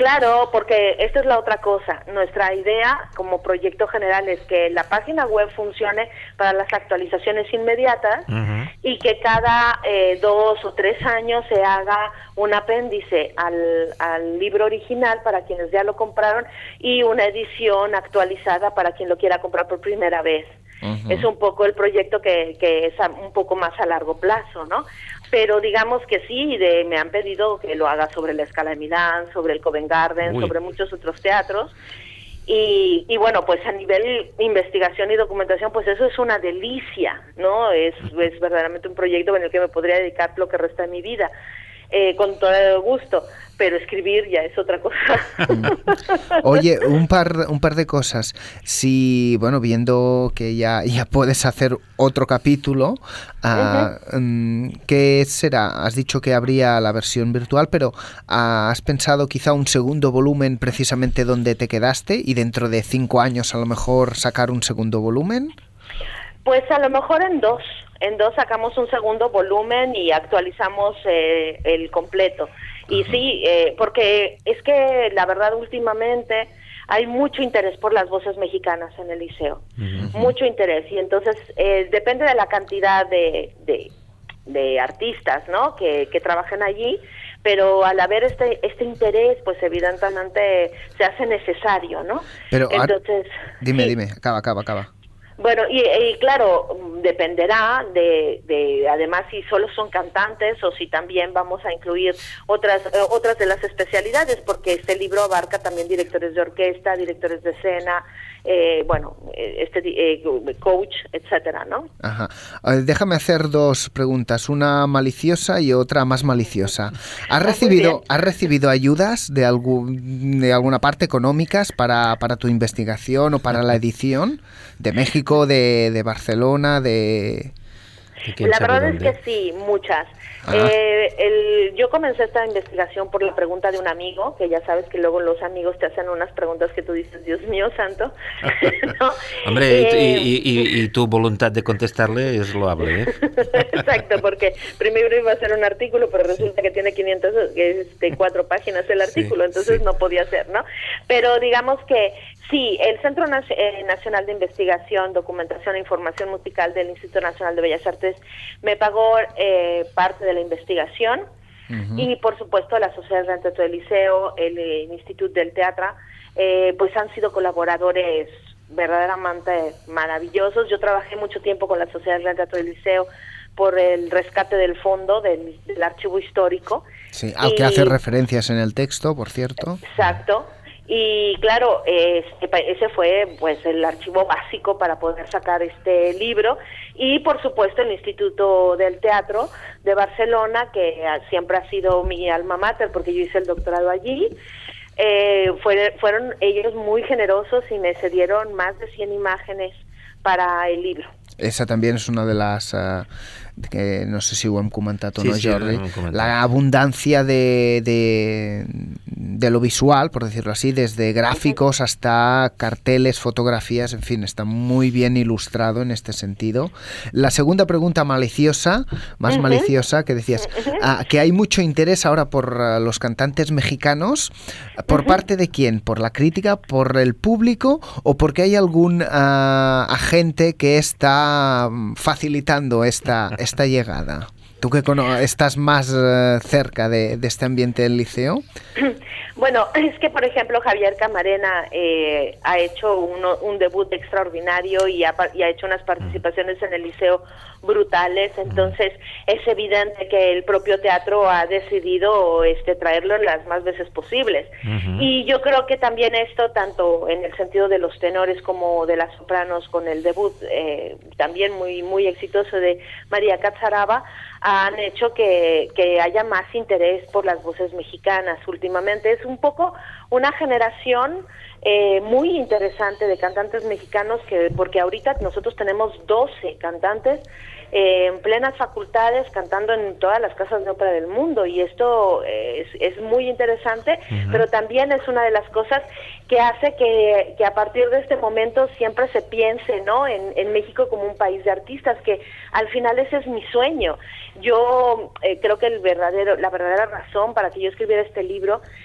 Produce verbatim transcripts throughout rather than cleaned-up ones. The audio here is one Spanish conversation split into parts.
Claro, porque esta es la otra cosa. Nuestra idea como proyecto general es que la página web funcione para las actualizaciones inmediatas uh-huh. y que cada eh, dos o tres años se haga un apéndice al, al libro original para quienes ya lo compraron y una edición actualizada para quien lo quiera comprar por primera vez. Uh-huh. Es un poco el proyecto que, que es a, un poco más a largo plazo, ¿no? Pero digamos que sí, de, me han pedido que lo haga sobre la Scala de Milán, sobre el Covent Garden, Uy. sobre muchos otros teatros. Y, y bueno, pues a nivel investigación y documentación, pues eso es una delicia, ¿no? Es, es verdaderamente un proyecto en el que me podría dedicar lo que resta de mi vida. Eh, con todo el gusto, pero escribir ya es otra cosa. Oye, un par, un par de cosas. Si, bueno, viendo que ya, ya puedes hacer otro capítulo, uh, uh-huh. ¿qué será? Has dicho que habría la versión virtual, pero ¿has pensado quizá un segundo volumen precisamente donde te quedaste y dentro de cinco años a lo mejor sacar un segundo volumen? Pues a lo mejor en dos. En dos sacamos un segundo volumen y actualizamos eh, el completo. Y uh-huh. sí, eh, porque es que la verdad últimamente hay mucho interés por las voces mexicanas en el liceo. Uh-huh. Mucho interés. Y entonces eh, depende de la cantidad de, de, de artistas, ¿no? que, que trabajen allí. Pero al haber este este interés, pues evidentemente se hace necesario, ¿no? Pero entonces, dime, sí. dime, acaba, acaba, acaba. Bueno, y, y claro, dependerá de, de, además, si solo son cantantes o si también vamos a incluir otras eh, otras de las especialidades, porque este libro abarca también directores de orquesta, directores de escena, eh, bueno, este eh, coach, etcétera, ¿no? Ajá. Déjame hacer dos preguntas, una maliciosa y otra más maliciosa. ¿Has recibido has recibido ayudas de algún de alguna parte económicas para para tu investigación o para la edición? ¿De México, de, de Barcelona, de...? ¿De la verdad dónde? Es que sí, muchas. Ah. Eh, el, yo comencé esta investigación por la pregunta de un amigo, que ya sabes que luego los amigos te hacen unas preguntas que tú dices, Dios mío santo. ¿No? Hombre, eh, y, y, y, y tu voluntad de contestarle es loable, ¿eh? Exacto, porque primero iba a ser un artículo, pero resulta que tiene quinientas, este, cuatro páginas el artículo, sí, entonces sí. no podía ser, ¿no? Pero digamos que sí, el Centro Nacional de Investigación, Documentación e Información Musical del Instituto Nacional de Bellas Artes me pagó eh, parte de la investigación uh-huh. y, por supuesto, la Sociedad del Teatro del Liceo, el, el Instituto del Teatro, eh, pues han sido colaboradores verdaderamente maravillosos. Yo trabajé mucho tiempo con la Sociedad del Teatro del Liceo por el rescate del fondo del, del archivo histórico. Sí, al que hace referencias en el texto, por cierto. Exacto. Y claro, este, ese fue pues el archivo básico para poder sacar este libro y por supuesto el Instituto del Teatro de Barcelona, que siempre ha sido mi alma mater porque yo hice el doctorado allí. Eh, fue, fueron ellos muy generosos y me cedieron más de cien imágenes para el libro. Esa también es una de las uh, que no sé si ho hem comentat o sí, no, sí, Jordi, no la abundancia de, de, de lo visual, por decirlo así, desde gráficos hasta carteles, fotografías, en fin, está muy bien ilustrado en este sentido. La segunda pregunta maliciosa, más uh-huh. maliciosa, que decías, uh-huh. uh, que hay mucho interés ahora por uh, los cantantes mexicanos, ¿por uh-huh. parte de quién? ¿Por la crítica, por el público o porque hay algún uh, agente que está facilitando esta esta llegada? ¿Tú que estás más uh, cerca de, de este ambiente del liceo? Bueno, es que por ejemplo Javier Camarena eh, ha hecho uno, un debut extraordinario y ha, y ha hecho unas participaciones en el liceo brutales, entonces es evidente que el propio teatro ha decidido este, traerlo las más veces posibles. Uh-huh. Y yo creo que también esto, tanto en el sentido de los tenores como de las sopranos, con el debut eh, también muy, muy exitoso de María Catzaraba, han hecho que, que haya más interés por las voces mexicanas últimamente. Es un poco una generación eh, muy interesante de cantantes mexicanos, que porque ahorita nosotros tenemos doce cantantes eh, en plenas facultades cantando en todas las casas de ópera del mundo, y esto es, es muy interesante, uh-huh. pero también es una de las cosas que hace que, que a partir de este momento siempre se piense, ¿no?, en, en México como un país de artistas, que al final ese es mi sueño. Yo eh, creo que el verdadero, la verdadera razón para que yo escribiera este libro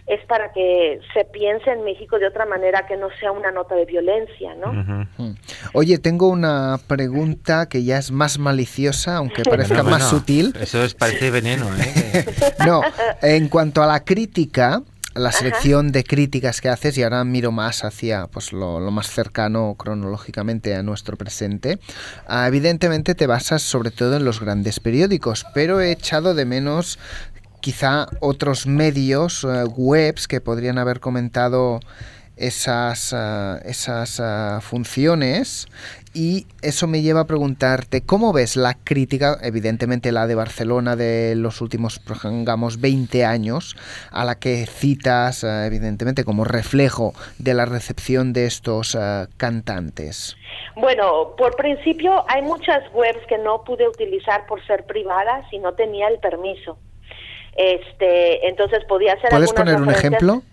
es para que se piense en México de otra manera, que no sea una nota de violencia, ¿no? Uh-huh. Oye, tengo una pregunta que ya es más maliciosa, aunque parezca bueno, más bueno, sutil. Eso es, parece veneno, ¿eh? No, en cuanto a la crítica, la selección Ajá. de críticas que haces, y ahora miro más hacia pues lo, lo más cercano cronológicamente a nuestro presente, uh, evidentemente te basas sobre todo en los grandes periódicos, pero he echado de menos quizá otros medios, uh, webs que podrían haber comentado esas, uh, esas uh, funciones, y eso me lleva a preguntarte, ¿cómo ves la crítica, evidentemente la de Barcelona de los últimos, digamos, veinte años, a la que citas, uh, evidentemente, como reflejo de la recepción de estos uh, cantantes? Bueno, por principio hay muchas webs que no pude utilizar por ser privadas y no tenía el permiso. Este, entonces podía hacer ¿Puedes algunas poner un ejemplo?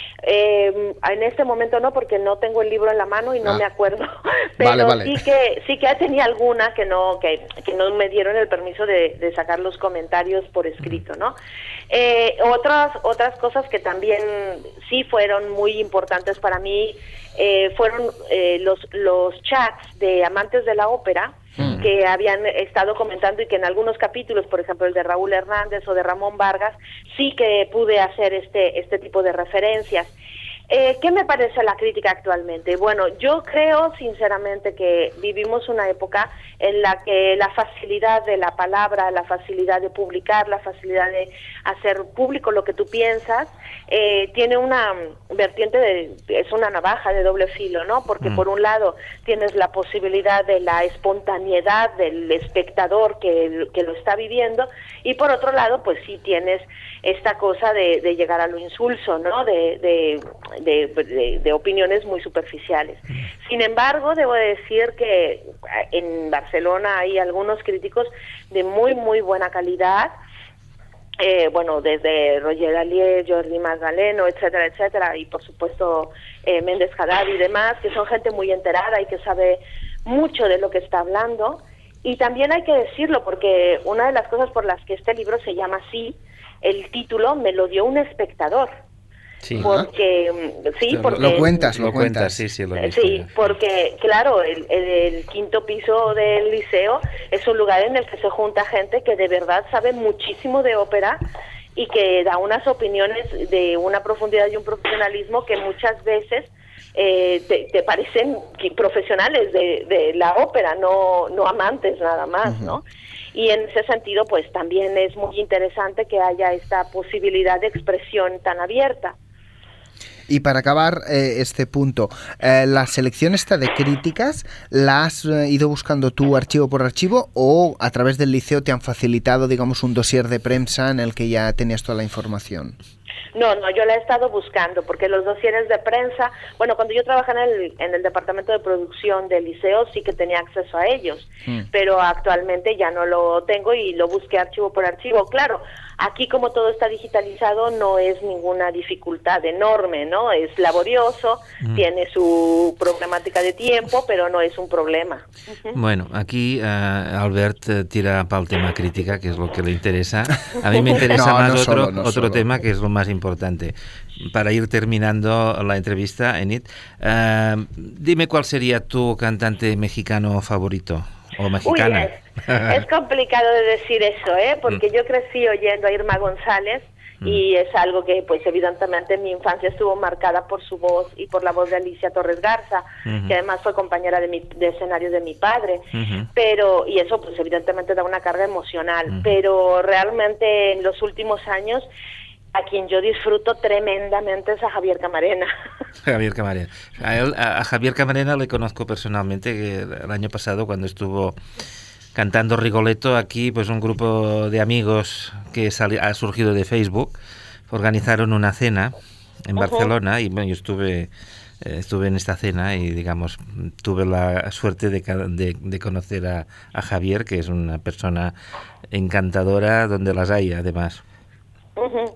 Eh, en este momento no, porque no tengo el libro en la mano y no ah. me acuerdo, pero vale, vale. sí que sí que tenía alguna que no que, que no me dieron el permiso de, de sacar los comentarios por escrito, ¿no? Eh, otras otras cosas que también sí fueron muy importantes para mí eh, fueron eh, los los chats de amantes de la ópera mm. que habían estado comentando, y que en algunos capítulos, por ejemplo el de Raúl Hernández o de Ramón Vargas, sí que pude hacer este este tipo de referencias. Eh, ¿Qué me parece la crítica actualmente? Bueno, yo creo sinceramente que vivimos una época en la que la facilidad de la palabra, la facilidad de publicar, la facilidad de hacer público lo que tú piensas, eh, tiene una vertiente de, es una navaja de doble filo, ¿no? Porque mm. por un lado tienes la posibilidad de la espontaneidad del espectador que, que lo está viviendo, y por otro lado, pues sí tienes esta cosa de, de llegar a lo insulso, ¿no? De, de, de, de, de opiniones muy superficiales. Sin embargo, debo decir que en Barcelona hay algunos críticos de muy, muy buena calidad, eh, bueno, desde Roger Alier, Jordi Magdaleno, etcétera, etcétera, y por supuesto eh, Méndez Haddad y demás, que son gente muy enterada y que sabe mucho de lo que está hablando. Y también hay que decirlo, porque una de las cosas por las que este libro se llama así, el título me lo dio un espectador. Sí. Porque, sí, porque... Lo cuentas, lo, lo cuentas. cuentas, sí, sí, lo he visto Sí, ya. porque, claro, el, el, el quinto piso del liceo es un lugar en el que se junta gente que de verdad sabe muchísimo de ópera y que da unas opiniones de una profundidad y un profesionalismo que muchas veces eh, te, te parecen profesionales de, de la ópera, no, no amantes nada más, uh-huh. ¿no? Y en ese sentido, pues también es muy interesante que haya esta posibilidad de expresión tan abierta. Y para acabar eh, este punto, eh, ¿la selección esta de críticas la has eh, ido buscando tú archivo por archivo, o a través del liceo te han facilitado, digamos, un dossier de prensa en el que ya tenías toda la información? No, no, yo la he estado buscando, porque los dosieres de prensa, bueno, cuando yo trabajaba en el, en el departamento de producción del liceo sí que tenía acceso a ellos, mm. pero actualmente ya no lo tengo y lo busqué archivo por archivo. Claro, aquí como todo está digitalizado no es ninguna dificultad enorme, ¿no? Es laborioso, mm. tiene su problemática de tiempo, pero no es un problema. Uh-huh. Bueno, aquí uh, Albert uh, tira para el tema crítica, que es lo que le interesa. A mí me interesa no, más no otro, solo, no otro solo. tema, que es lo más importante. Para ir terminando la entrevista, Enid, uh, dime cuál sería tu cantante mexicano favorito o mexicana. Uy, es, es complicado de decir eso, ¿eh? Porque mm. yo crecí oyendo a Irma González mm. y es algo que, pues, evidentemente en mi infancia estuvo marcada por su voz y por la voz de Alicia Torres Garza, mm-hmm. que además fue compañera de mi de escenario de mi padre, mm-hmm. pero y eso, pues, evidentemente da una carga emocional, mm-hmm. pero realmente en los últimos años a quien yo disfruto tremendamente es a Javier Camarena. Javier Camarena. A, él, a Javier Camarena le conozco personalmente, que el año pasado cuando estuvo cantando Rigoletto aquí, pues un grupo de amigos que sali- ha surgido de Facebook organizaron una cena en uh-huh. Barcelona, y bueno, yo estuve eh, estuve en esta cena y, digamos, tuve la suerte de, de, de conocer a, a Javier, que es una persona encantadora donde las hay, además. Uh-huh.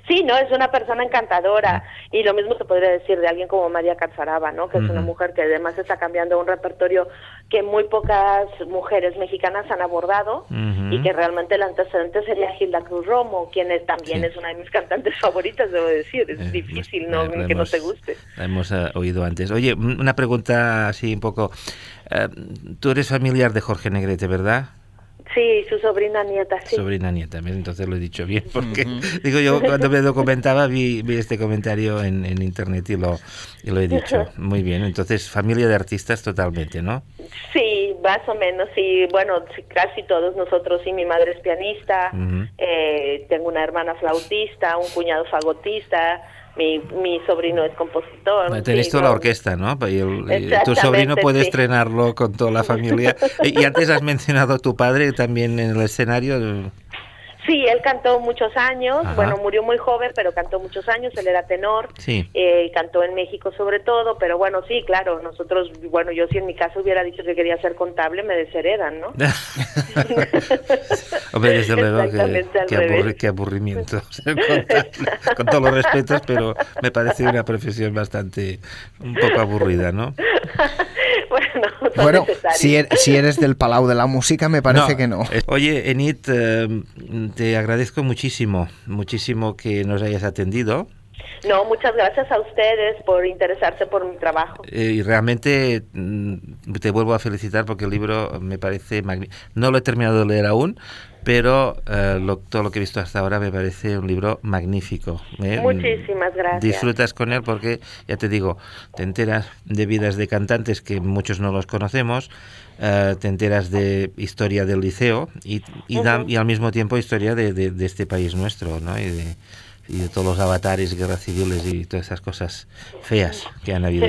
Sí, no, es una persona encantadora, y lo mismo se podría decir de alguien como María Carzaraba, ¿no? Que es uh-huh. una mujer que además está cambiando un repertorio que muy pocas mujeres mexicanas han abordado, uh-huh. y que realmente el antecedente sería Gilda Cruz Romo, quien es, también sí. es una de mis cantantes favoritas, debo decir. Es eh, difícil, ¿no? Que hemos, no te guste. La hemos uh, oído antes. Oye, una pregunta así un poco. Uh, tú eres familiar de Jorge Negrete, ¿verdad? Sí, su sobrina nieta, sí. Sobrina nieta, entonces lo he dicho bien, porque uh-huh. digo yo, cuando me documentaba vi, vi este comentario en, en internet y lo, y lo he dicho. Muy bien, entonces familia de artistas totalmente, ¿no? Sí, más o menos, sí, bueno, casi todos nosotros, sí, mi madre es pianista, uh-huh. eh, tengo una hermana flautista, un cuñado fagotista, Mi, mi sobrino es compositor. Tenéis sí, toda no. la orquesta, ¿no? Y el, tu sobrino puede sí. estrenarlo con toda la familia. Y antes has mencionado a tu padre también en el escenario. Sí, él cantó muchos años, Ajá. bueno, murió muy joven, pero cantó muchos años, él era tenor, sí. eh, cantó en México sobre todo, pero bueno, sí, claro, nosotros, bueno, yo si en mi caso hubiera dicho que quería ser contable, me desheredan, ¿no? Hombre, desde luego, que, que, aburri, qué aburrimiento ser contable, con todos los respetos, pero me parece una profesión bastante, un poco aburrida, ¿no? Bueno, bueno si, er, si eres del Palau de la Música, me parece no. que no. Oye, Enid, eh, te agradezco muchísimo, muchísimo que nos hayas atendido. No, muchas gracias a ustedes por interesarse por mi trabajo. Eh, y realmente te vuelvo a felicitar porque el libro me parece magnífico. No lo he terminado de leer aún, pero eh, lo, todo lo que he visto hasta ahora me parece un libro magnífico. ¿eh? Muchísimas gracias. Disfrutas con él porque, ya te digo, te enteras de vidas de cantantes que muchos no los conocemos, uh, te enteras de historia del liceo y, y, uh-huh. da, y al mismo tiempo historia de, de, de este país nuestro, ¿no? Y de, y de todos los avatares, guerras civiles y todas esas cosas feas que han habido.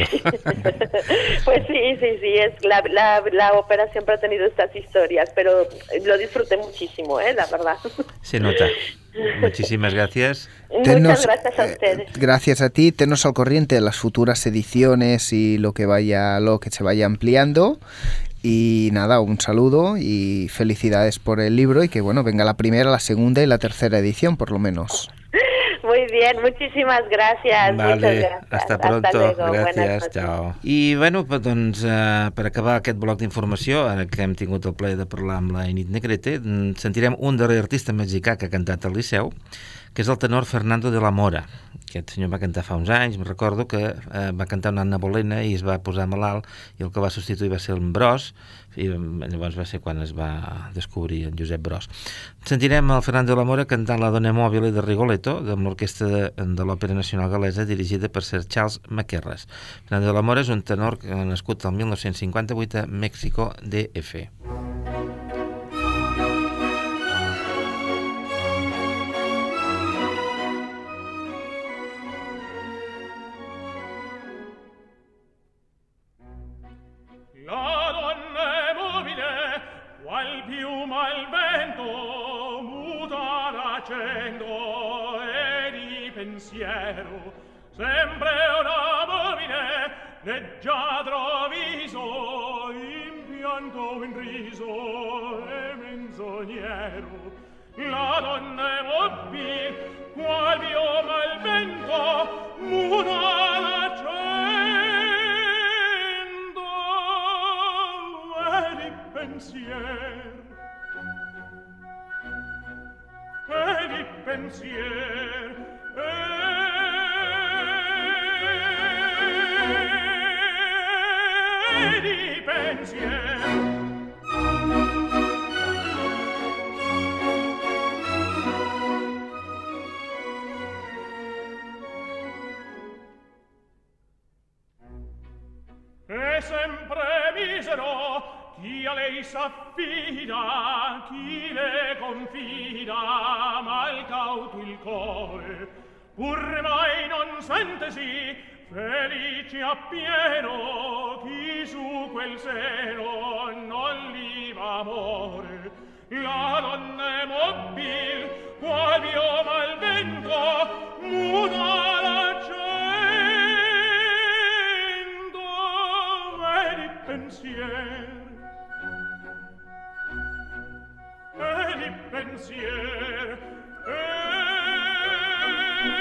Pues sí, sí, sí, es la, la, la ópera siempre ha tenido estas historias, pero lo disfruté muchísimo, ¿eh? La verdad. Se nota. Muchísimas gracias. Tenos, Muchas gracias a ustedes. Eh, gracias a ti. Tenos al corriente de las futuras ediciones y lo que vaya, lo que se vaya ampliando. Y nada, un saludo y felicidades por el libro y que bueno, venga la primera, la segunda y la tercera edición por lo menos. Muy bien, muchísimas gràcies. Vale, muchas gracias. Hasta pronto. Hasta luego. Gràcies, ciao. I bueno, doncs, uh, per acabar aquest bloc d'informació, ara que hem tingut el plaer de parlar amb la Enid Negrete, sentirem un darrer artista mexicà que ha cantat al Liceu, que és el tenor Fernando de la Mora. Aquest senyor va cantar fa uns anys, me recordo que eh, va cantar una Anna Bolena i es va posar malalt, i el que va substituir va ser en Bros, i llavors va ser quan es va descobrir en Josep Bros. Sentirem el Fernando de la Mora cantant la Donna Mobile de Rigoletto, amb l'orquestra de, de l'Òpera Nacional Gal·lesa, dirigida per Sir Charles Maquerras. Fernando de la Mora és un tenor que ha nascut el mil nou-cents cinquanta-vuit a México D F. Sempre una mobile, leggiadro viso, in pianto, in riso e menzognero. La donna è mobile, qual bioma il vento, muta l'accendo, e di pensier, e di pensier, e di pensiero. E sempre misero chi a lei s'affida, chi le confida, mal cauto il core, pur mai non sentesi felice appieno chi su quel seno non liva amore. La donna è mobil, qual bioma il vento, muta l'accendo, e di pensier, e di pensier, e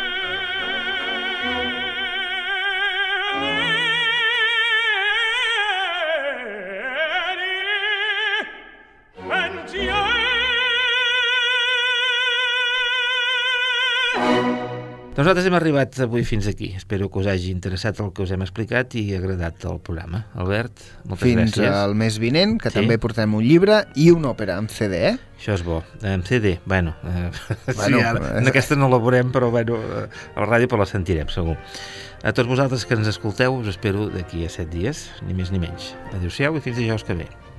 Nosaltres hem arribat avui fins aquí. Espero que us hagi interessat el que us hem explicat i agradat el programa. Albert, moltes fins gràcies. Fins al mes vinent, que sí. també portem un llibre i una òpera en C D, eh? Això és bo. En C D, bueno, eh, bueno sí, ara, en aquesta no la veurem, però bueno, a la ràdio però la sentirem, segur. A tots vosaltres que ens escolteu, us espero d'aquí a set dies, ni més ni menys. Adéu-siau i fins dijous que ve.